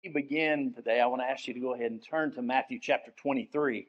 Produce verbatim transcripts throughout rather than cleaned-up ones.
we begin today, I want to ask you to go ahead and turn to Matthew chapter twenty-three.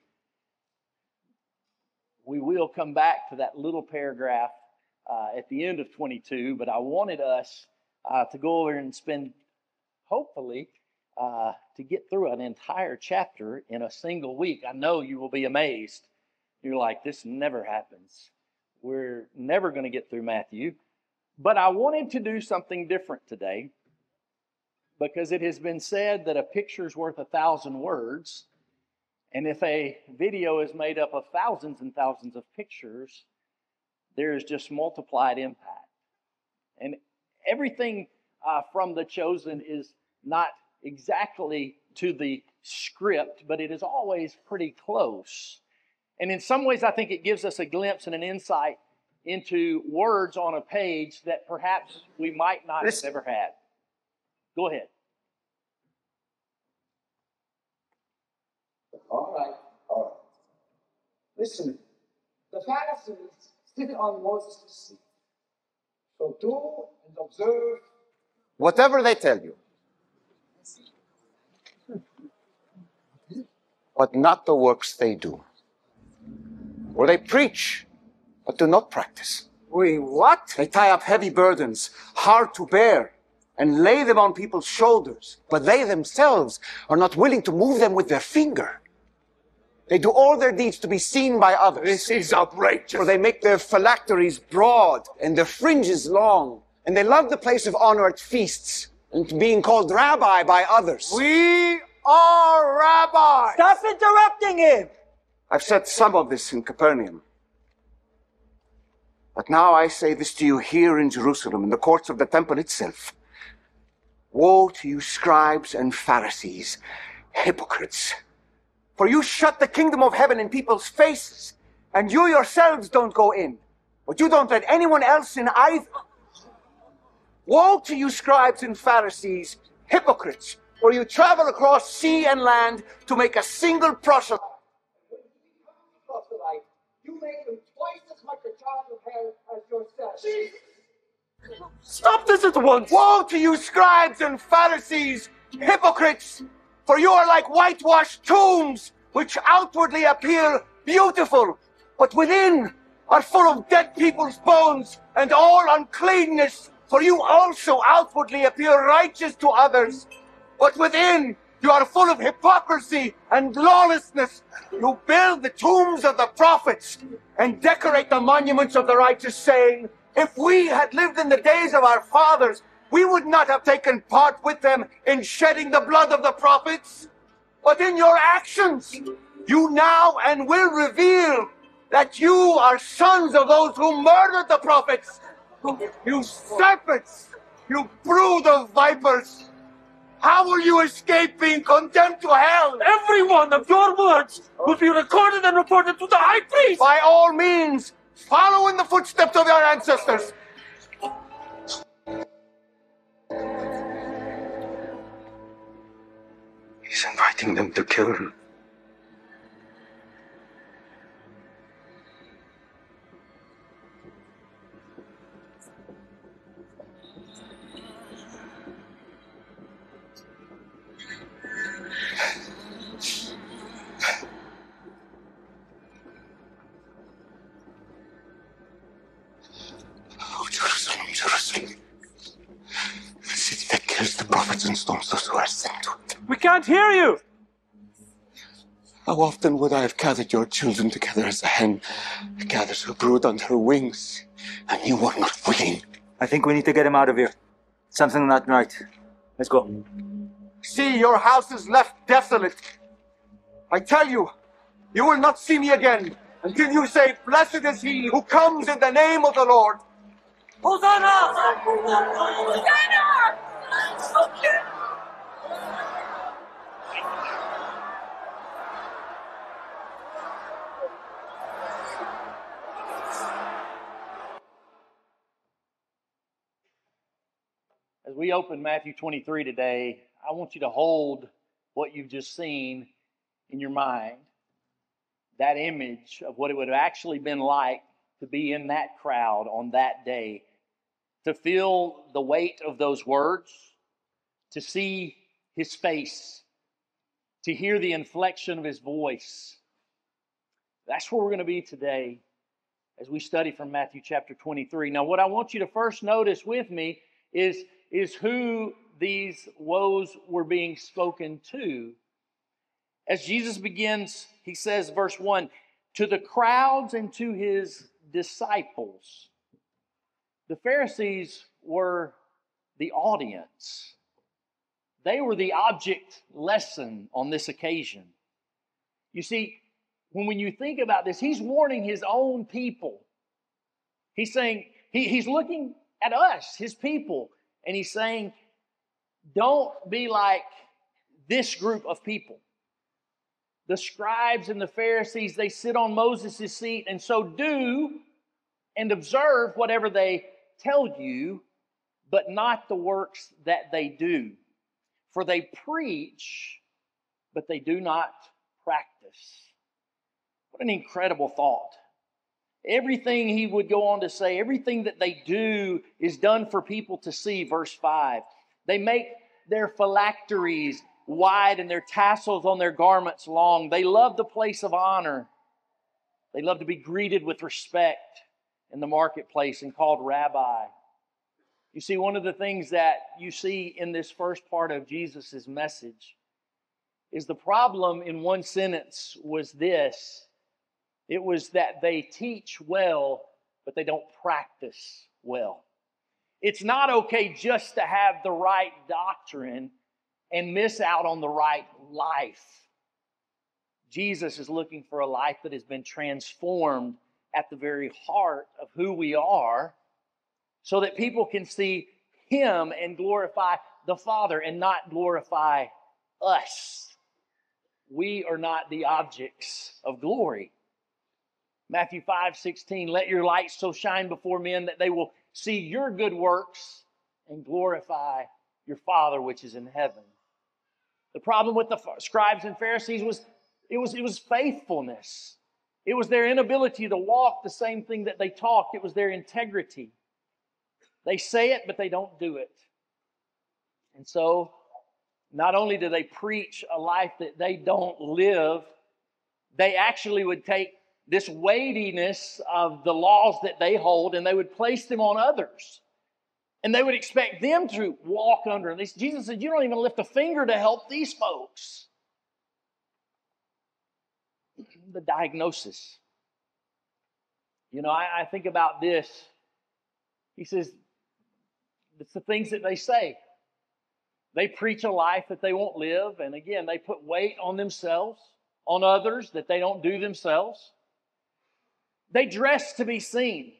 We will come back to that little paragraph uh, at the end of twenty-two, but I wanted us uh, to go over and spend, hopefully, uh, to get through an entire chapter in a single week. I know you will be amazed. You're like, this never happens. We're never going to get through Matthew. But I wanted to do something different today, because it has been said that a picture's worth a thousand words. And if a video is made up of thousands and thousands of pictures, there is just multiplied impact. And everything uh, from The Chosen is not exactly to the script, but it is always pretty close. And in some ways, I think it gives us a glimpse and an insight into words on a page that perhaps we might not have ever had. Go ahead. All right, all right. Listen, the Pharisees sit on Moses' seat. So do and observe whatever they tell you. But not the works they do. For they preach, but do not practice. Wait, what? They tie up heavy burdens, hard to bear, and lay them on people's shoulders, but they themselves are not willing to move them with their finger. They do all their deeds to be seen by others. This is outrageous. For they make their phylacteries broad and their fringes long, and they love the place of honor at feasts and being called rabbi by others. We are rabbis. Stop interrupting him. I've said some of this in Capernaum. But now I say this to you here in Jerusalem, in the courts of the temple itself. Woe to you, scribes and Pharisees, hypocrites! For you shut the kingdom of heaven in people's faces, and you yourselves don't go in, but you don't let anyone else in either. Woe to you, scribes and Pharisees, hypocrites! For you travel across sea and land to make a single proselyte. You make them twice as much a child of hell as yourself. Stop this at once. Woe to you, scribes and Pharisees, hypocrites! For you are like whitewashed tombs, which outwardly appear beautiful, but within are full of dead people's bones and all uncleanness. For you also outwardly appear righteous to others, but within you are full of hypocrisy and lawlessness. You build the tombs of the prophets and decorate the monuments of the righteous, saying, if we had lived in the days of our fathers, we would not have taken part with them in shedding the blood of the prophets. But in your actions, you now and will reveal that you are sons of those who murdered the prophets. You serpents, you brood of vipers. How will you escape being condemned to hell? Every one of your words will be recorded and reported to the high priest. By all means, follow in the footsteps of your ancestors. He's inviting them to kill him. Oh, Jerusalem, Jerusalem. The city that kills the prophets and stones those who are sent to it. We can't hear you. How often would I have gathered your children together as a hen gathers her brood under her wings, and you were not willing? I think we need to get him out of here. Something not right. Let's go. See, your house is left desolate. I tell you, you will not see me again until you say, blessed is he who comes in the name of the Lord. Hosanna! Hosanna! As we open Matthew twenty-three today, I want you to hold what you've just seen in your mind. That image of what it would have actually been like to be in that crowd on that day, to feel the weight of those words, to see his face, to hear the inflection of his voice. That's where we're going to be today as we study from Matthew chapter twenty-three. Now, what I want you to first notice with me is, is who these woes were being spoken to. As Jesus begins, he says, verse one, to the crowds and to his disciples. The Pharisees were the audience. They were the object lesson on this occasion. You see, when, when you think about this, he's warning his own people. He's saying, he, he's looking at us, his people, and he's saying, don't be like this group of people. The scribes and the Pharisees, they sit on Moses' seat, and so do and observe whatever they tell you, but not the works that they do. For they preach, but they do not practice. What an incredible thought. Everything he would go on to say, everything that they do is done for people to see, verse five. They make their phylacteries wide and their tassels on their garments long. They love the place of honor. They love to be greeted with respect in the marketplace and called rabbi. You see, one of the things that you see in this first part of Jesus' message is the problem in one sentence was this. It was that they teach well, but they don't practice well. It's not okay just to have the right doctrine and miss out on the right life. Jesus is looking for a life that has been transformed at the very heart of who we are, so that people can see him and glorify the Father and not glorify us. We are not the objects of glory. Matthew five sixteen, let your light so shine before men that they will see your good works and glorify your Father which is in heaven. The problem with the scribes and Pharisees was it was, it was faithfulness. It was their inability to walk the same thing that they talked. It was their integrity. They say it, but they don't do it. And so, not only do they preach a life that they don't live, they actually would take this weightiness of the laws that they hold and they would place them on others. And they would expect them to walk under them. Jesus said, you don't even lift a finger to help these folks. The diagnosis. You know, I, I think about this. He says, it's the things that they say. They preach a life that they won't live. And again, they put weight on themselves, on others that they don't do themselves. They dress to be seen.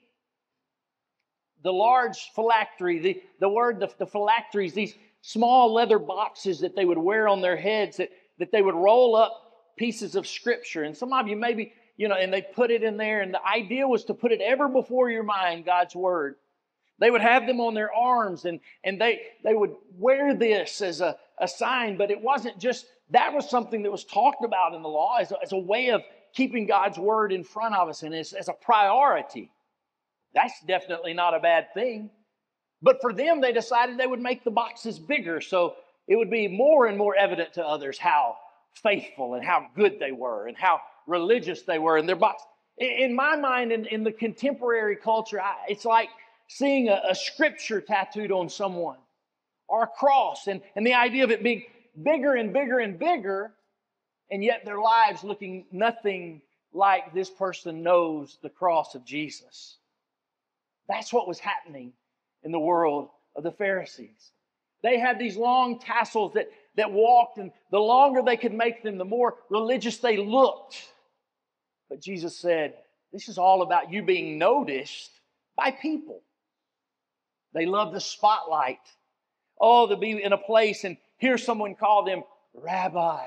The large phylactery, the, the word, the, the phylacteries, these small leather boxes that they would wear on their heads, that, that they would roll up pieces of scripture. And some of you maybe, you know, and they put it in there. And the idea was to put it ever before your mind, God's word. They would have them on their arms, and, and they, they would wear this as a, a sign, but it wasn't just, that was something that was talked about in the law as a, as a way of keeping God's word in front of us and as, as a priority. That's definitely not a bad thing. But for them, they decided they would make the boxes bigger so it would be more and more evident to others how faithful and how good they were and how religious they were in their box. In, in my mind, in, in the contemporary culture, I, it's like seeing a, a scripture tattooed on someone or a cross, and, and the idea of it being bigger and bigger and bigger, and yet their lives looking nothing like this person knows the cross of Jesus. That's what was happening in the world of the Pharisees. They had these long tassels that, that walked, and the longer they could make them, the more religious they looked. But Jesus said, this is all about you being noticed by people. They love the spotlight. Oh, to be in a place and hear someone call them Rabbi,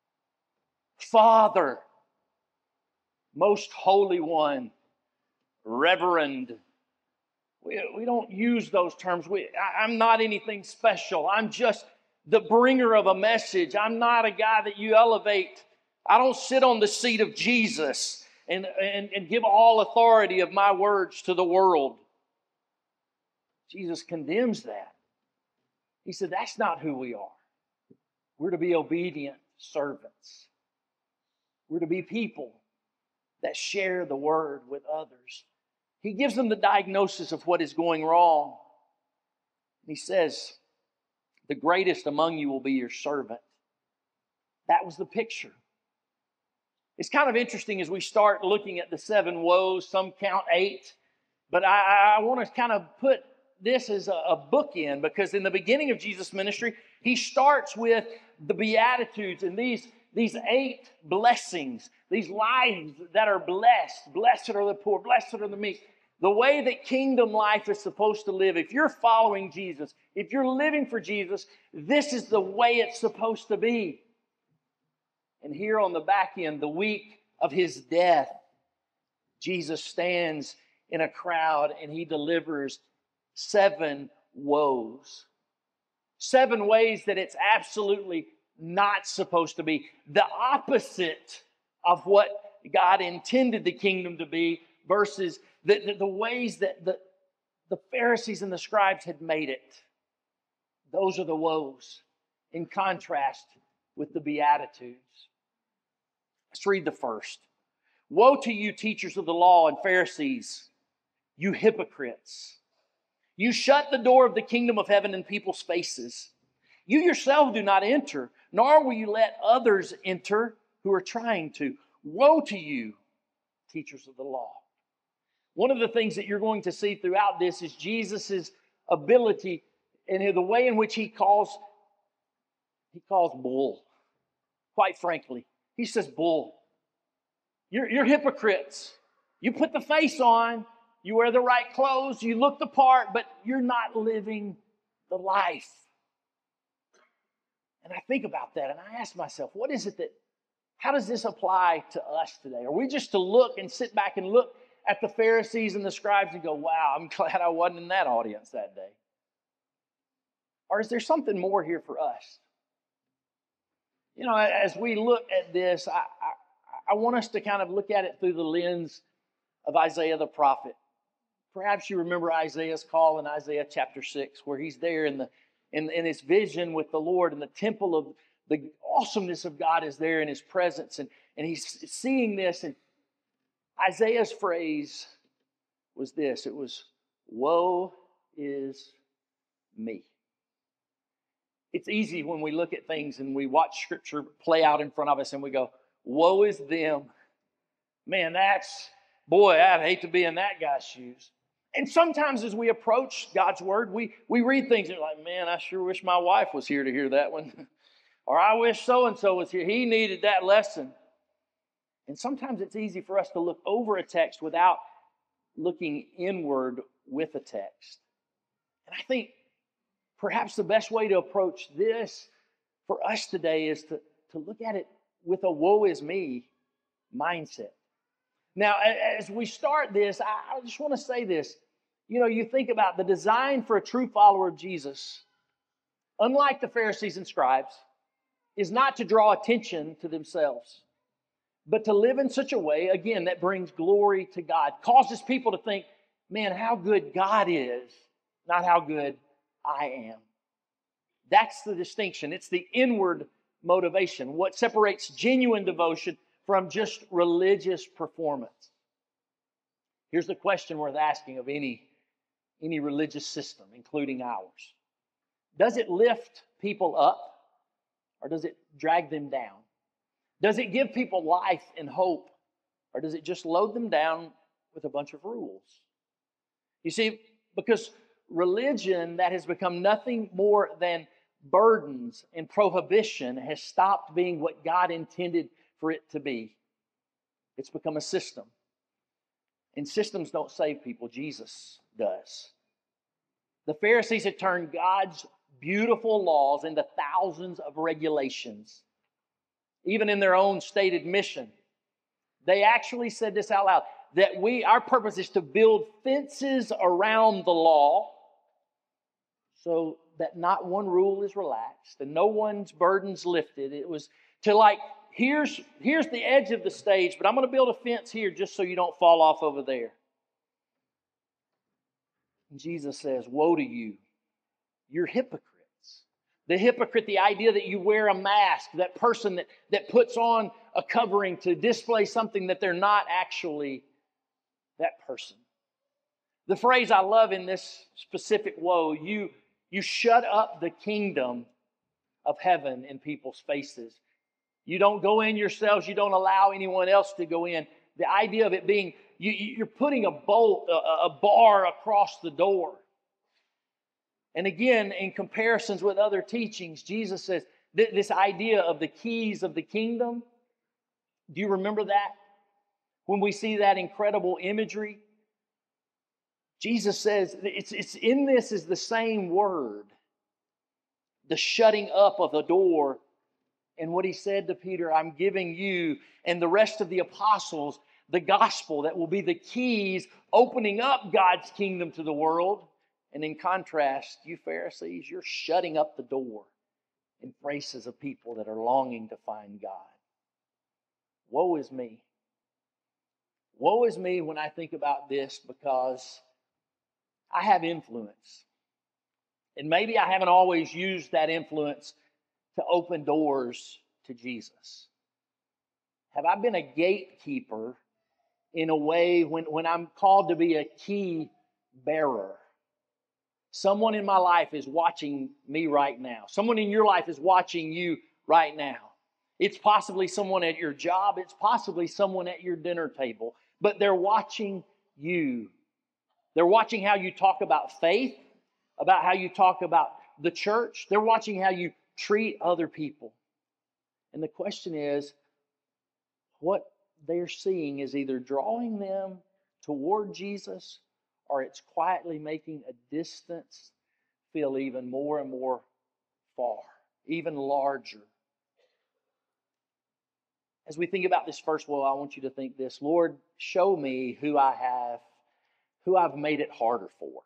Father, Most Holy One, Reverend. We, we don't use those terms. We, I, I'm not anything special. I'm just the bringer of a message. I'm not a guy that you elevate. I don't sit on the seat of Jesus and, and, and give all authority of my words to the world. Jesus condemns that. He said, that's not who we are. We're to be obedient servants. We're to be people that share the word with others. He gives them the diagnosis of what is going wrong. He says, the greatest among you will be your servant. That was the picture. It's kind of interesting as we start looking at the seven woes. Some count eight. But I, I want to kind of put this as a, a bookend, because in the beginning of Jesus' ministry, he starts with the Beatitudes and these, these eight blessings, these lives that are blessed. Blessed are the poor, blessed are the meek. The way that kingdom life is supposed to live. If you're following Jesus, if you're living for Jesus, this is the way it's supposed to be. And here on the back end, the week of his death, Jesus stands in a crowd and he delivers seven woes. Seven ways that it's absolutely not supposed to be. The opposite of what God intended the kingdom to be versus the, the, the ways that the, the Pharisees and the scribes had made it. Those are the woes in contrast with the Beatitudes. Let's read the first. Woe to you, teachers of the law and Pharisees, you hypocrites! You shut the door of the kingdom of heaven in people's faces. You yourself do not enter, nor will you let others enter who are trying to. Woe to you, teachers of the law! One of the things that you're going to see throughout this is Jesus' ability and the way in which he calls, he calls bull. Quite frankly, he says bull. You're, you're hypocrites. You put the face on, you wear the right clothes, you look the part, but you're not living the life. And I think about that and I ask myself, what is it that, how does this apply to us today? Are we just to look and sit back and look at the Pharisees and the scribes and go, wow, I'm glad I wasn't in that audience that day? Or is there something more here for us? You know, as we look at this, I, I, I want us to kind of look at it through the lens of Isaiah the prophet. Perhaps you remember Isaiah's call in Isaiah chapter six, where he's there in the in, in his vision with the Lord, and the temple of the awesomeness of God is there in his presence, and, and he's seeing this, and Isaiah's phrase was this. It was, woe is me. It's easy when we look at things and we watch Scripture play out in front of us and we go, woe is them. Man, that's, boy, I'd hate to be in that guy's shoes. And sometimes as we approach God's Word, we, we read things and we're like, man, I sure wish my wife was here to hear that one. Or I wish so-and-so was here. He needed that lesson. And sometimes it's easy for us to look over a text without looking inward with a text. And I think perhaps the best way to approach this for us today is to, to look at it with a woe is me mindset. Now, as we start this, I just want to say this. You know, you think about the design for a true follower of Jesus, unlike the Pharisees and scribes, is not to draw attention to themselves, but to live in such a way, again, that brings glory to God, causes people to think, man, how good God is, not how good I am. That's the distinction. It's the inward motivation, what separates genuine devotion from just religious performance. Here's the question worth asking of any, any religious system, including ours. Does it lift people up, or does it drag them down? Does it give people life and hope, or does it just load them down with a bunch of rules? You see, because religion that has become nothing more than burdens and prohibition has stopped being what God intended for it to be. It's become a system. And systems don't save people. Jesus does. The Pharisees had turned God's beautiful laws into thousands of regulations. Even in their own stated mission, they actually said this out loud, that we, our purpose is to build fences around the law so that not one rule is relaxed and no one's burden's lifted. It was to like, here's, here's the edge of the stage, but I'm going to build a fence here just so you don't fall off over there. And Jesus says, woe to you, you're hypocrites. The hypocrite, the idea that you wear a mask, that person that, that puts on a covering to display something that they're not actually that person. The phrase I love in this specific woe, you, you shut up the kingdom of heaven in people's faces. You don't go in yourselves. You don't allow anyone else to go in. The idea of it being, you, you're putting a bolt, a, a bar across the door. And again, in comparisons with other teachings, Jesus says th- this idea of the keys of the kingdom. Do you remember that? When we see that incredible imagery, Jesus says it's, it's in this is the same word, the shutting up of the door. And what he said to Peter, I'm giving you and the rest of the apostles the gospel that will be the keys opening up God's kingdom to the world. And in contrast, you Pharisees, you're shutting up the door in faces of people that are longing to find God. Woe is me. Woe is me when I think about this, because I have influence. And maybe I haven't always used that influence to open doors to Jesus. Have I been a gatekeeper in a way when, when I'm called to be a key bearer? Someone in my life is watching me right now. Someone in your life is watching you right now. It's possibly someone at your job. It's possibly someone at your dinner table. But they're watching you. They're watching how you talk about faith, about how you talk about the church. They're watching how you treat other people. And the question is, what they're seeing is either drawing them toward Jesus, or it's quietly making a distance feel even more and more far, even larger. As we think about this first woe, I want you to think this: Lord, show me who I have, who I've made it harder for.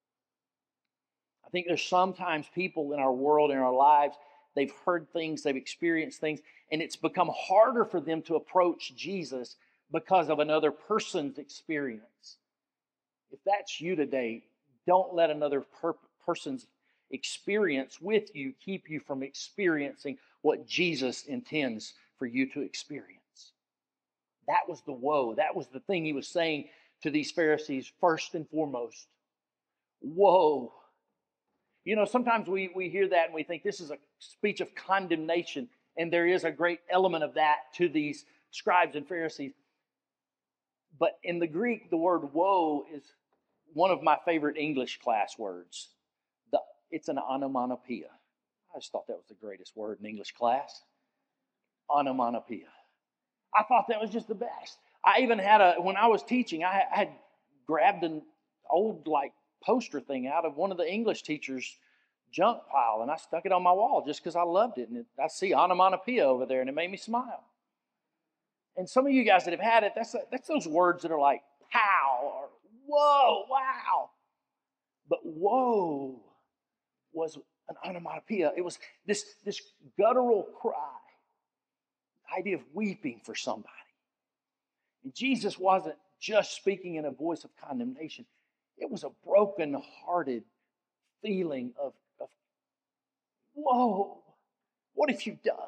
I think there's sometimes people in our world, in our lives, they've heard things, they've experienced things, and it's become harder for them to approach Jesus because of another person's experience. If that's you today, don't let another per- person's experience with you keep you from experiencing what Jesus intends for you to experience. That was the woe. That was the thing he was saying to these Pharisees first and foremost. Woe. You know, sometimes we, we hear that and we think this is a speech of condemnation, and there is a great element of that to these scribes and Pharisees. But in the Greek, the word woe is one of my favorite English class words. The, it's an onomatopoeia. I just thought that was the greatest word in English class. Onomatopoeia. I thought that was just the best. I even had a, when I was teaching, I had grabbed an old like poster thing out of one of the English teachers' junk pile, and I stuck it on my wall just because I loved it. And it, I see onomatopoeia over there, and it made me smile. And some of you guys that have had it, that's, that's those words that are like, pow, or whoa, wow. But woe was an onomatopoeia. It was this, this guttural cry, the idea of weeping for somebody. And Jesus wasn't just speaking in a voice of condemnation. It was a broken-hearted feeling of, of, whoa, what have you done?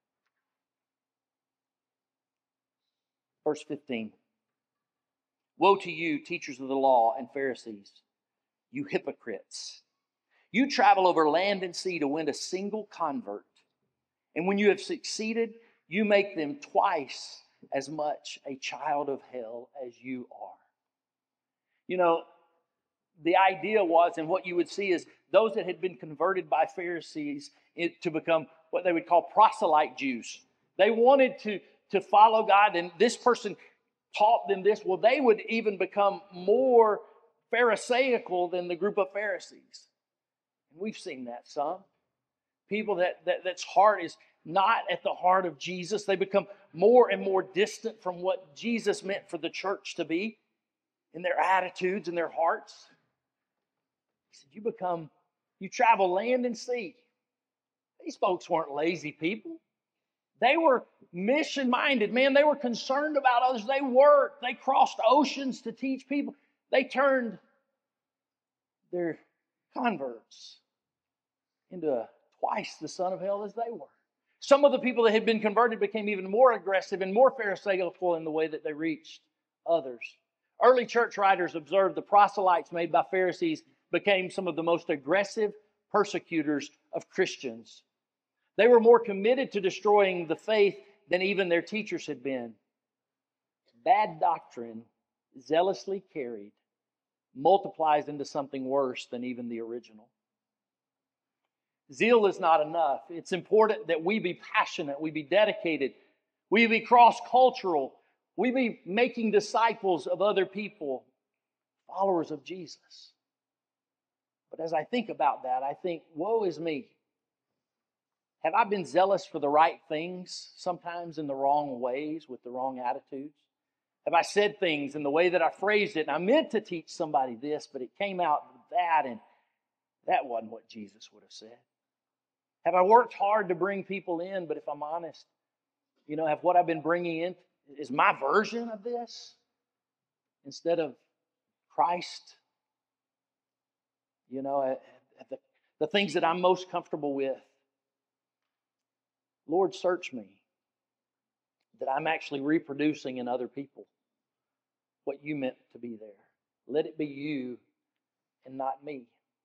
Verse fifteen. Woe to you, teachers of the law and Pharisees, you hypocrites. You travel over land and sea to win a single convert. And when you have succeeded, you make them twice as much a child of hell as you are. You know, the idea was, and what you would see is those that had been converted by Pharisees to become what they would call proselyte Jews. They wanted to, to follow God, and this person taught them this. Well, they would even become more Pharisaical than the group of Pharisees. And we've seen that some. People that, that that's heart is not at the heart of Jesus. They become more and more distant from what Jesus meant for the church to be in their attitudes and their hearts. He said, you become, you travel land and sea. These folks weren't lazy people. They were mission-minded, man. They were concerned about others. They worked. They crossed oceans to teach people. They turned their converts into a twice the son of hell as they were. Some of the people that had been converted became even more aggressive and more pharisaical in the way that they reached others. Early church writers observed the proselytes made by Pharisees became some of the most aggressive persecutors of Christians. They were more committed to destroying the faith than even their teachers had been. Bad doctrine, zealously carried, multiplies into something worse than even the original. Zeal is not enough. It's important that we be passionate, we be dedicated, we be cross-cultural, we be making disciples of other people, followers of Jesus. But as I think about that, I think, woe is me. Have I been zealous for the right things, sometimes in the wrong ways, with the wrong attitudes? Have I said things in the way that I phrased it, and I meant to teach somebody this, but it came out that, and that wasn't what Jesus would have said? Have I worked hard to bring people in, but if I'm honest, you know, have what I've been bringing in is my version of this instead of Christ? You know, the, the things that I'm most comfortable with. Lord, search me, that I'm actually reproducing in other people what you meant to be there. Let it be you and not me.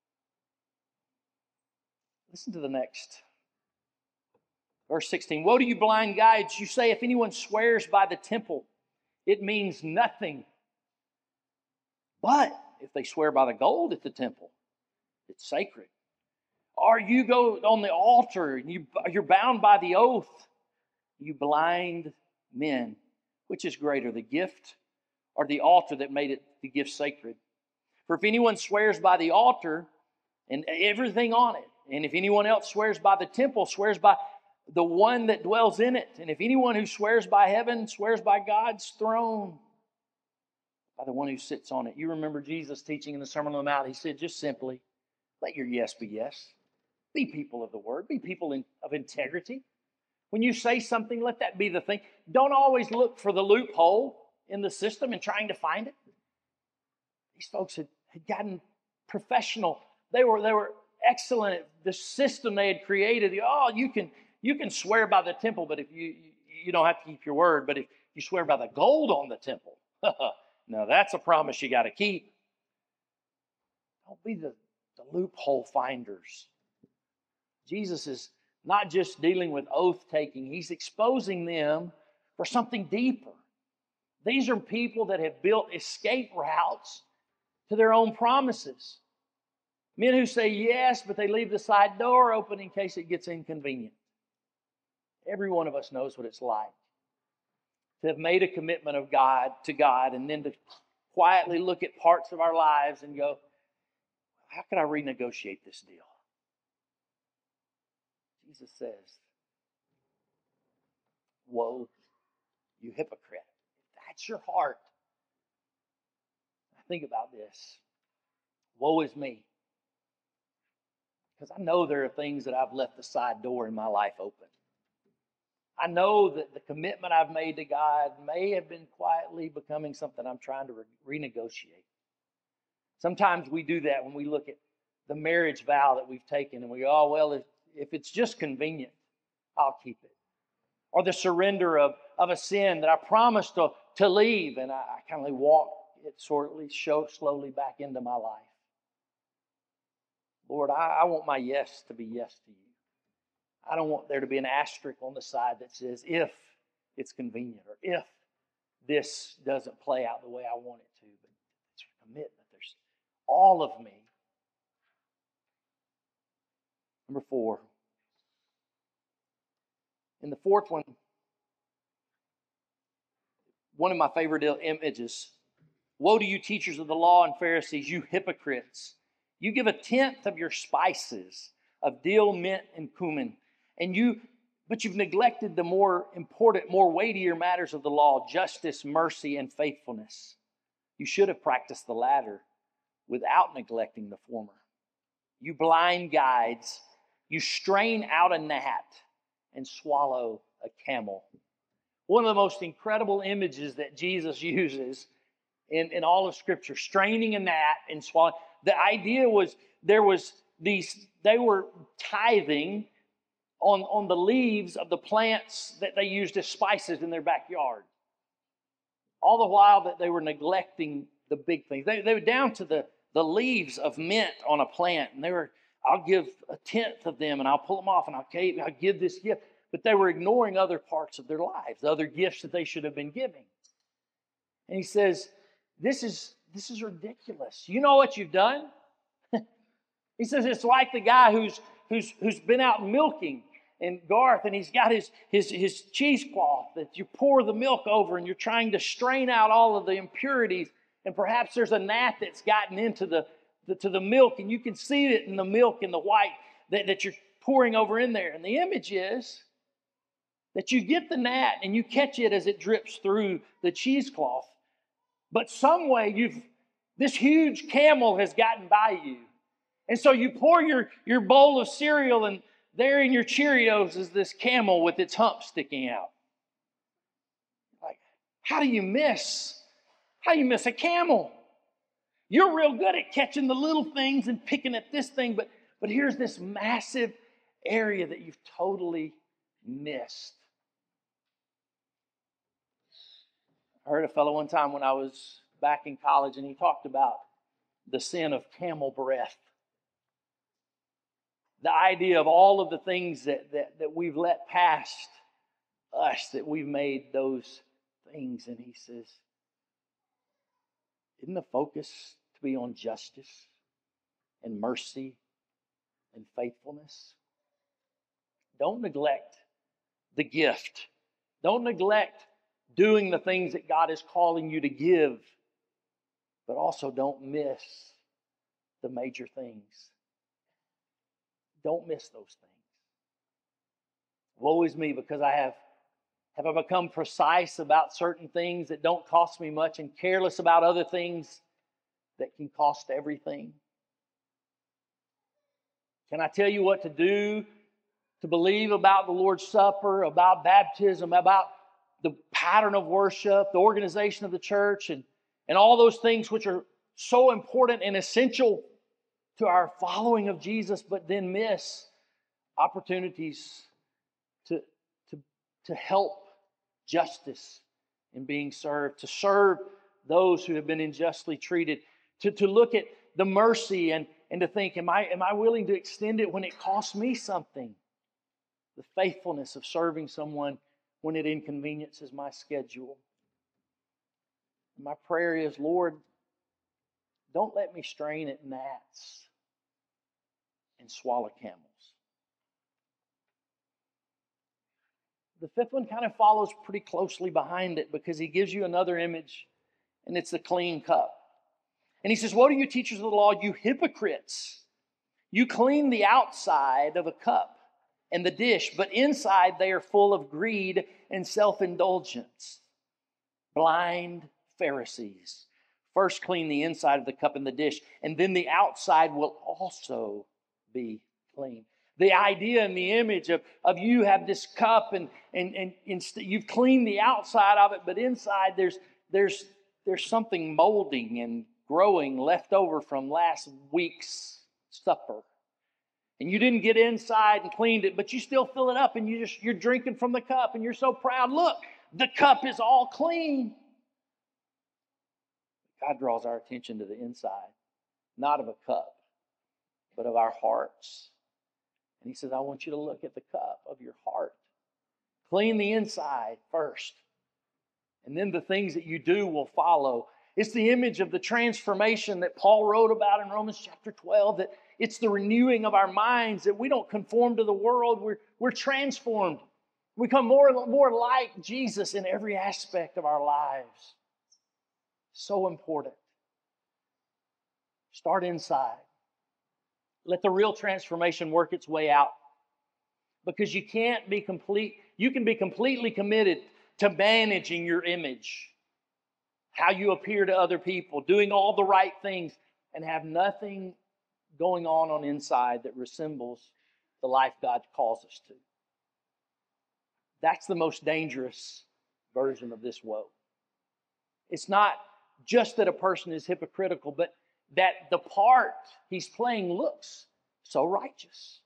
Listen to the next. Verse sixteen, woe to you blind guides, you say if anyone swears by the temple, it means nothing. But if they swear by the gold at the temple, it's sacred. Or you go on the altar and you, you're bound by the oath, you blind men. Which is greater, the gift or the altar that made it the gift sacred? For if anyone swears by the altar and everything on it, and if anyone else swears by the temple, swears by the one that dwells in it, and if anyone who swears by heaven swears by God's throne, by the one who sits on it. You remember Jesus teaching in the Sermon on the Mount, he said just simply, let your yes be yes. Be people of the word. Be people in, of integrity. When you say something, let that be the thing. Don't always look for the loophole in the system and trying to find it. These folks had, had gotten professional. They were, they were excellent at the system they had created. Oh, you can, you can swear by the temple, but if you, you don't have to keep your word. But if you swear by the gold on the temple, now that's a promise you got to keep. Don't be the, the loophole finders. Jesus is not just dealing with oath-taking. He's exposing them for something deeper. These are people that have built escape routes to their own promises. Men who say yes, but they leave the side door open in case it gets inconvenient. Every one of us knows what it's like to have made a commitment of God to God and then to quietly look at parts of our lives and go, how can I renegotiate this deal? Jesus says, woe, you hypocrite. If that's your heart, I think about this. Woe is me. Because I know there are things that I've left the side door in my life open. I know that the commitment I've made to God may have been quietly becoming something I'm trying to re- renegotiate. Sometimes we do that when we look at the marriage vow that we've taken and we go, oh, well, if, if it's just convenient, I'll keep it. Or the surrender of, of a sin that I promised to, to leave and I, I kind of walk it shortly, show slowly back into my life. Lord, I, I want my yes to be yes to you. I don't want there to be an asterisk on the side that says if it's convenient or if this doesn't play out the way I want it to. But it's a commitment. There's all of me. Number four. In the fourth one, one of my favorite images. Woe to you, teachers of the law and Pharisees, you hypocrites. You give a tenth of your spices of dill, mint, and cumin, and you, but you've neglected the more important, more weightier matters of the law, justice, mercy, and faithfulness. You should have practiced the latter without neglecting the former. You blind guides, you strain out a gnat and swallow a camel. One of the most incredible images that Jesus uses in, in all of Scripture, straining a gnat and swallowing. The idea was there was these, they were tithing on, on the leaves of the plants that they used as spices in their backyard. All the while that they were neglecting the big things. They, they were down to the, the leaves of mint on a plant, and they were, I'll give a tenth of them, and I'll pull them off, and I'll give, I'll give this gift. But they were ignoring other parts of their lives, the other gifts that they should have been giving. And he says, this is, this is ridiculous. You know what you've done? He says, it's like the guy who's, who's, who's been out milking in Garth, and he's got his, his, his cheesecloth that you pour the milk over, and you're trying to strain out all of the impurities, and perhaps there's a gnat that's gotten into the, the to the milk, and you can see it in the milk in the white that, that you're pouring over in there. And the image is that you get the gnat and you catch it as it drips through the cheesecloth, but some way you've this huge camel has gotten by you. And so you pour your, your bowl of cereal, and there in your Cheerios is this camel with its hump sticking out. Like, how do you miss? How do you miss a camel? You're real good at catching the little things and picking at this thing, but, but here's this massive area that you've totally missed. I heard a fellow one time when I was back in college, and he talked about the sin of camel breath. The idea of all of the things that, that, that we've let past us, that we've made those things. And he says, isn't the focus to be on justice and mercy and faithfulness? Don't neglect the gift. Don't neglect doing the things that God is calling you to give, but also don't miss the major things. Don't miss those things. Woe is me, because I have, have I become precise about certain things that don't cost me much and careless about other things that can cost everything. Can I tell you what to do to believe about the Lord's Supper, about baptism, about the pattern of worship, the organization of the church, and, and all those things which are so important and essential to our following of Jesus, but then miss opportunities to, to, to help justice in being served, to serve those who have been unjustly treated, to, to look at the mercy and, and to think, am I, am I willing to extend it when it costs me something? The faithfulness of serving someone when it inconveniences my schedule. My prayer is, Lord, don't let me strain at gnats and swallow camels. The fifth one kind of follows pretty closely behind it, because he gives you another image, and it's the clean cup. And he says, what are you teachers of the law, you hypocrites? You clean the outside of a cup and the dish, but inside they are full of greed and self-indulgence. Blind Pharisees. First clean the inside of the cup and the dish, and then the outside will also be clean. The idea and the image of, of you have this cup, and, and, and inst- you've cleaned the outside of it, but inside there's, there's, there's something molding and growing left over from last week's supper. And you didn't get inside and cleaned it, but you still fill it up, and you just, you're drinking from the cup, and you're so proud. Look, the cup is all clean. God draws our attention to the inside, not of a cup, but of our hearts. And he says, I want you to look at the cup of your heart. Clean the inside first, and then the things that you do will follow. It's the image of the transformation that Paul wrote about in Romans chapter twelve, that it's the renewing of our minds, that we don't conform to the world. We're, we're transformed. We become more and more like Jesus in every aspect of our lives. So important. Start inside. Let the real transformation work its way out. Because you can't be complete, you can be completely committed to managing your image, how you appear to other people, doing all the right things, and have nothing going on on inside that resembles the life God calls us to. That's the most dangerous version of this woe. It's not just that a person is hypocritical, but that the part he's playing looks so righteous.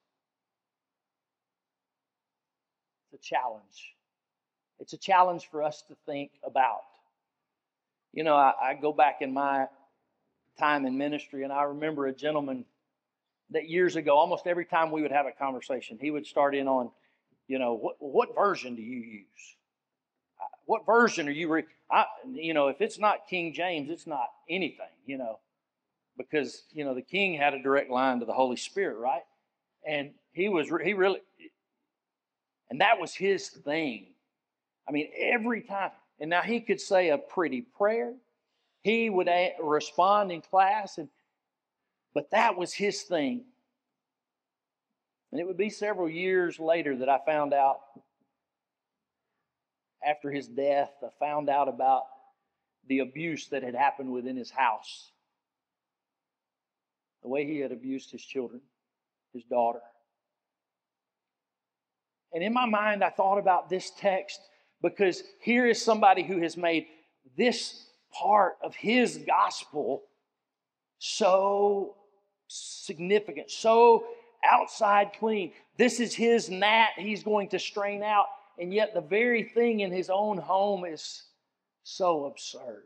It's a challenge. It's a challenge for us to think about. You know, I, I go back in my time in ministry, and I remember a gentleman that years ago, almost every time we would have a conversation, he would start in on, you know, what what version do you use? What version are you? Re- I, you know, if it's not King James, it's not anything. You know, because you know the King had a direct line to the Holy Spirit, right? And he was he really, and that was his thing. I mean, every time. And now he could say a pretty prayer. He would a- respond in class, and but that was his thing. And it would be several years later that I found out, after his death, I found out about the abuse that had happened within his house. The way he had abused his children, his daughter. And in my mind, I thought about this text because here is somebody who has made this part of his gospel so significant, so outside clean. This is his gnat he's going to strain out, and yet the very thing in his own home is so absurd.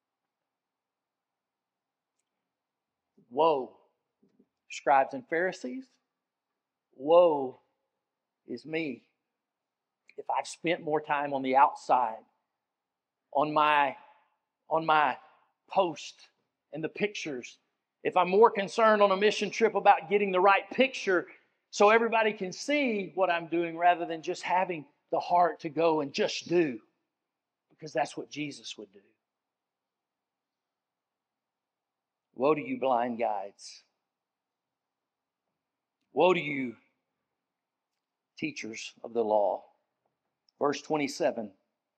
Woe, scribes and Pharisees. Woe is me if I've spent more time on the outside, on my, on my post and the pictures. If I'm more concerned on a mission trip about getting the right picture so everybody can see what I'm doing rather than just having the heart to go and just do, because that's what Jesus would do. Woe to you, blind guides. Woe to you, teachers of the law. Verse twenty-seven.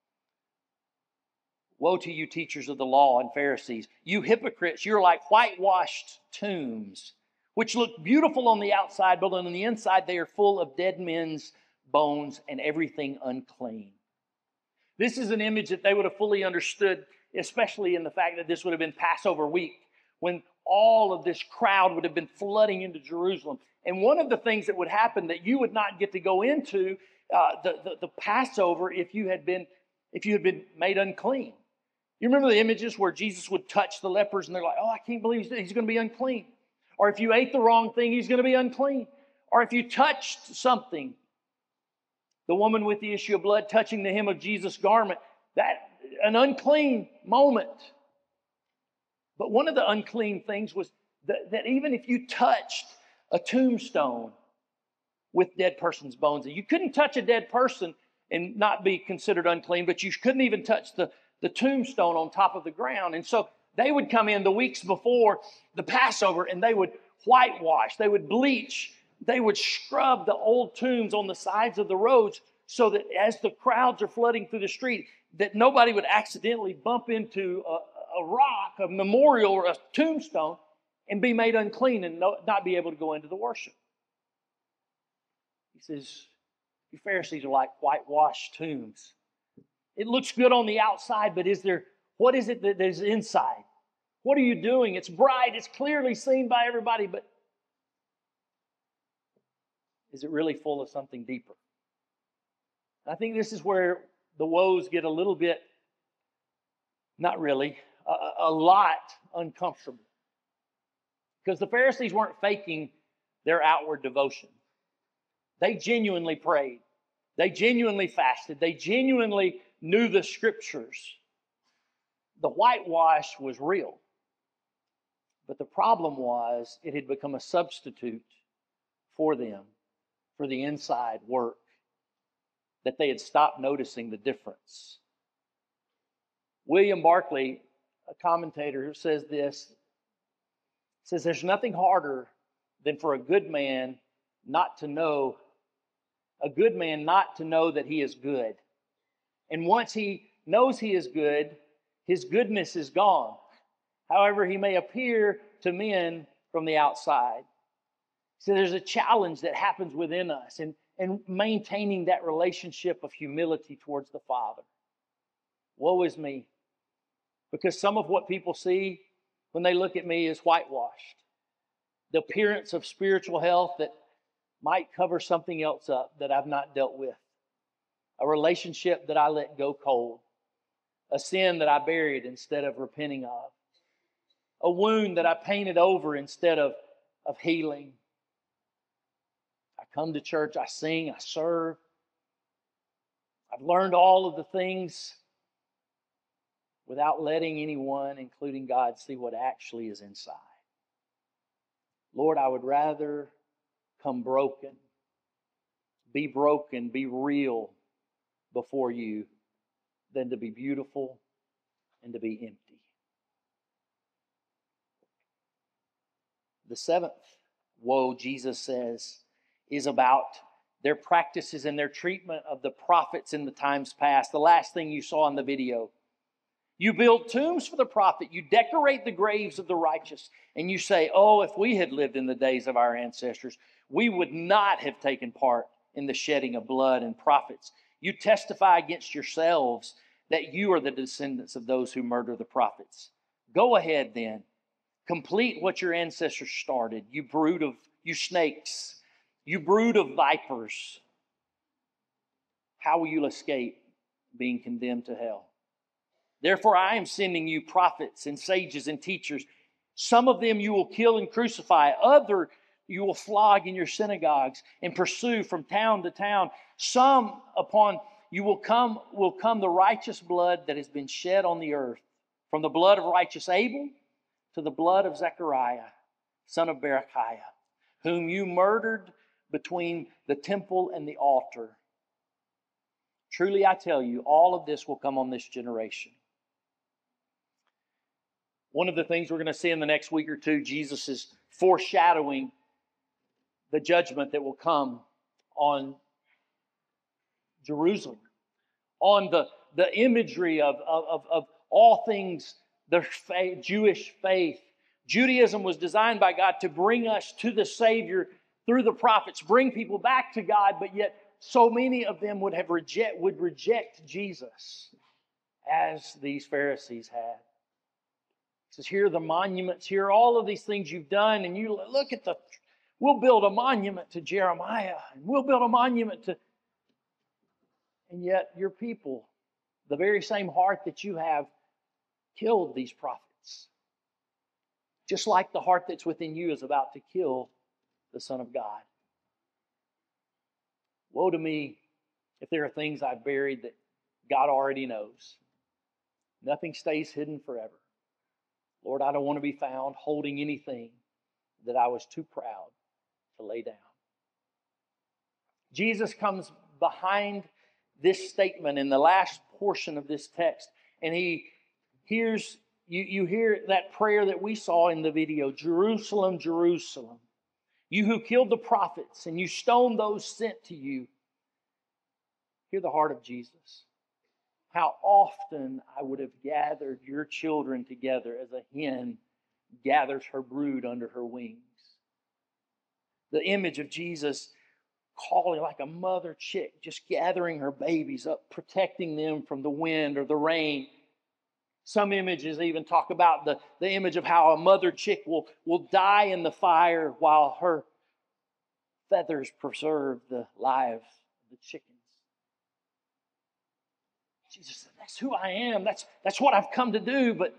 Woe to you, teachers of the law and Pharisees. You hypocrites, you're like whitewashed tombs, which look beautiful on the outside, but on the inside they are full of dead men's bones and everything unclean. This is an image that they would have fully understood, especially in the fact that this would have been Passover week, when all of this crowd would have been flooding into Jerusalem. And one of the things that would happen that you would not get to go into uh, the, the, the Passover if you had been if you had been made unclean. You remember the images where Jesus would touch the lepers and they're like, oh, I can't believe he's going to be unclean. Or if you ate the wrong thing, he's going to be unclean. Or if you touched something, the woman with the issue of blood touching the hem of Jesus' garment, that an unclean moment. But one of the unclean things was that, that even if you touched a tombstone with dead person's bones, you couldn't touch a dead person and not be considered unclean, but you couldn't even touch the, the tombstone on top of the ground. And so they would come in the weeks before the Passover and they would whitewash, they would bleach, they would scrub the old tombs on the sides of the roads so that as the crowds are flooding through the street, that nobody would accidentally bump into a, a rock, a memorial, or a tombstone and be made unclean and no, not be able to go into the worship. He says, you Pharisees are like whitewashed tombs. It looks good on the outside, but is there, what is it that is inside? What are you doing? It's bright, it's clearly seen by everybody, but is it really full of something deeper? I think this is where the woes get a little bit, not really, a, a lot uncomfortable. Because the Pharisees weren't faking their outward devotion. They genuinely prayed. They genuinely fasted. They genuinely knew the scriptures. The whitewash was real. But the problem was it had become a substitute for them, for the inside work, that they had stopped noticing the difference. William Barclay, a commentator who says this, says there's nothing harder than for a good man not to know, a good man not to know that he is good. And once he knows he is good, his goodness is gone. However, he may appear to men from the outside. So there's a challenge that happens within us in, in maintaining that relationship of humility towards the Father. Woe is me. Because some of what people see when they look at me is whitewashed. the appearance of spiritual health that might cover something else up that I've not dealt with, a relationship that I let go cold, a sin that I buried instead of repenting of, a wound that I painted over instead of, of healing. I come to church, I sing, I serve. I've learned all of the things without letting anyone, including God, see what actually is inside. Lord, I would rather come broken, be broken, be real before you than to be beautiful and to be empty. The seventh woe, Jesus says, is about their practices and their treatment of the prophets in the times past. The last thing you saw in the video. You build tombs for the prophet. You decorate the graves of the righteous. And you say, oh, if we had lived in the days of our ancestors, we would not have taken part in the shedding of blood and prophets. You testify against yourselves that you are the descendants of those who murder the prophets. Go ahead then. Complete what your ancestors started. You brood of, you snakes. You brood of vipers. How will you escape being condemned to hell? Therefore, I am sending you prophets and sages and teachers. Some of them you will kill and crucify. Other you will flog in your synagogues and pursue from town to town. Some upon you will come will come the righteous blood that has been shed on the earth, from the blood of righteous Abel to the blood of Zechariah, son of Berechiah, whom you murdered between the temple and the altar. Truly I tell you, all of this will come on this generation. One of the things we're going to see in the next week or two, Jesus is foreshadowing the judgment that will come on Jerusalem, on the, the imagery of, of, of all things, the faith, Jewish faith. Judaism was designed by God to bring us to the Savior through the prophets, bring people back to God, but yet so many of them would have reject would reject Jesus, as these Pharisees had. It says, here are the monuments, here are all of these things you've done, and you look at the, we'll build a monument to Jeremiah, and we'll build a monument to, and yet your people, the very same heart that you have, killed these prophets. Just like the heart that's within you is about to kill the Son of God. Woe to me if there are things I've buried that God already knows. Nothing stays hidden forever. Lord, I don't want to be found holding anything that I was too proud to lay down. Jesus comes behind this statement in the last portion of this text, and he hears, you, you hear that prayer that we saw in the video, Jerusalem, Jerusalem, you who killed the prophets and you stoned those sent to you. Hear the heart of Jesus. How often I would have gathered your children together as a hen gathers her brood under her wings. The image of Jesus calling like a mother chick, just gathering her babies up, protecting them from the wind or the rain. Some images even talk about the, the image of how a mother chick will, will die in the fire while her feathers preserve the lives of the chickens. Jesus said, that's who I am. That's, that's what I've come to do. But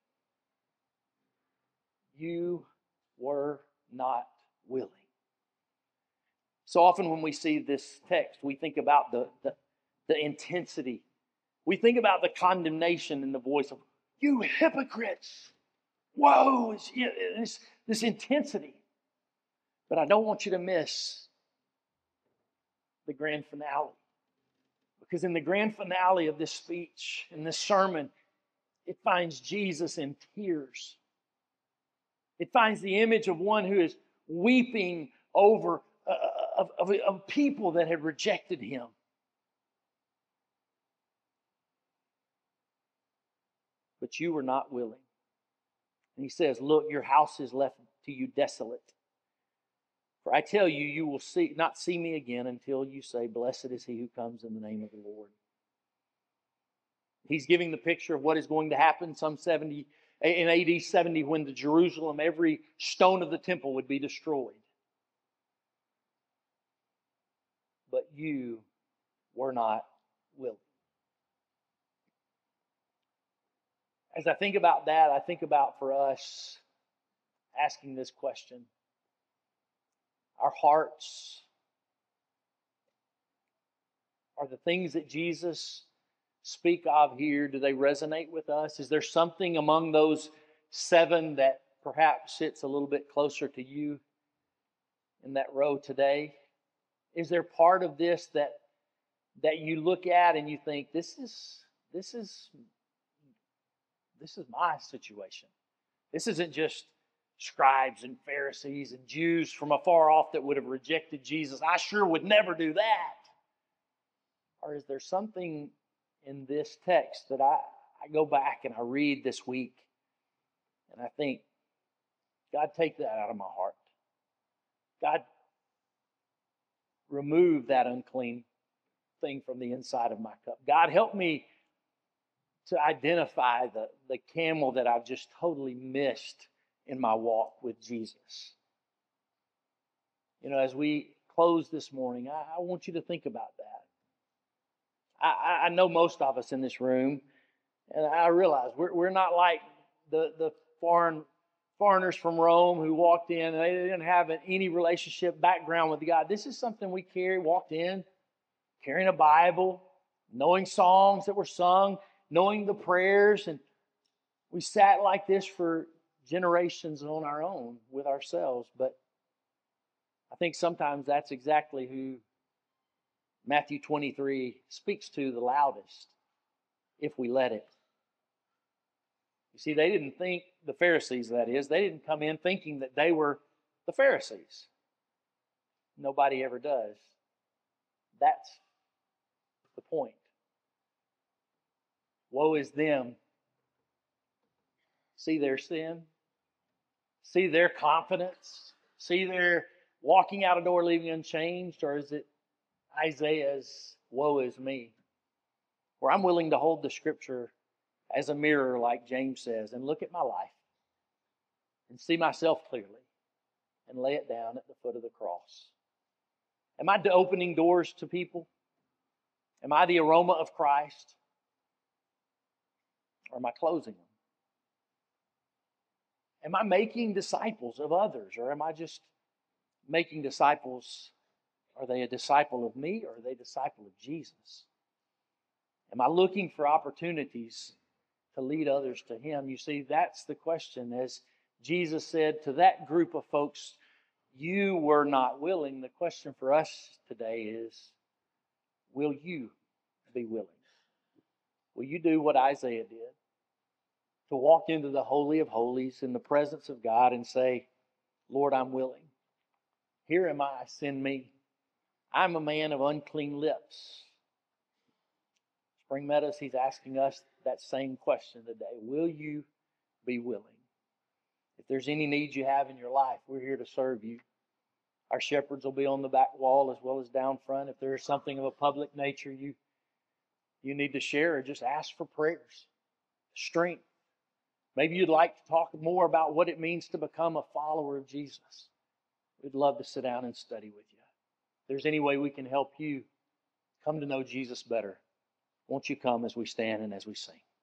you were not willing. So often when we see this text, we think about the, the, the intensity. We think about the condemnation in the voice of, you hypocrites. Whoa, it's, it's, this intensity. But I don't want you to miss the grand finale. Because in the grand finale of this speech, in this sermon, it finds Jesus in tears. It finds the image of one who is weeping over uh, of, of, of people that had rejected him. But you were not willing. And he says, look, your house is left to you desolate. For I tell you, you will see not see me again until you say, blessed is he who comes in the name of the Lord. He's giving the picture of what is going to happen some seventy in A D seventy when the Jerusalem, every stone of the temple would be destroyed. But you were not willing. As I think about that, I think about for us asking this question. Our hearts are the things that Jesus speak of here, do they resonate with us? Is there something among those seven that perhaps sits a little bit closer to you in that row today? Is there part of this that that you look at and you think, this is this is this is my situation? This isn't just scribes and Pharisees and Jews from afar off that would have rejected Jesus. I sure would never do that. Or is there something in this text that I, I go back and I read this week and I think, God, take that out of my heart. God, remove that unclean thing from the inside of my cup. God, help me to identify the, the camel that I've just totally missed in my walk with Jesus. You know, as we close this morning, I, I want you to think about that. I, I know most of us in this room, and I realize we're, we're not like the, the foreign foreigners from Rome who walked in and they didn't have any relationship background with God. This is something we carry, walked in, carrying a Bible, knowing songs that were sung, knowing the prayers, and we sat like this for generations on our own with ourselves. But I think sometimes that's exactly who Matthew twenty-three speaks to the loudest, if we let it. You see, they didn't think, the Pharisees that is, they didn't come in thinking that they were the Pharisees. Nobody ever does. That's the point. Woe is them. See their sin. See their confidence. See their walking out a door leaving unchanged. Or is it Isaiah's woe is me? Where I'm willing to hold the scripture as a mirror, like James says, and look at my life and see myself clearly and lay it down at the foot of the cross. Am I opening doors to people? Am I the aroma of Christ? Or am I closing them? Am I making disciples of others? Or am I just making disciples? Are they a disciple of me, or are they a disciple of Jesus? Am I looking for opportunities to lead others to Him? You see, that's the question. As Jesus said to that group of folks, you were not willing. The question for us today is, will you be willing? Will you do what Isaiah did? To walk into the Holy of Holies in the presence of God and say, Lord, I'm willing. Here am I, send me. I'm a man of unclean lips. Spring Meadows, He's asking us that same question today. Will you be willing? If there's any needs you have in your life, we're here to serve you. Our shepherds will be on the back wall as well as down front. If there's something of a public nature you, you need to share, or just ask for prayers, strength. Maybe you'd like to talk more about what it means to become a follower of Jesus. We'd love to sit down and study with you. If there's any way we can help you come to know Jesus better, won't you come as we stand and as we sing?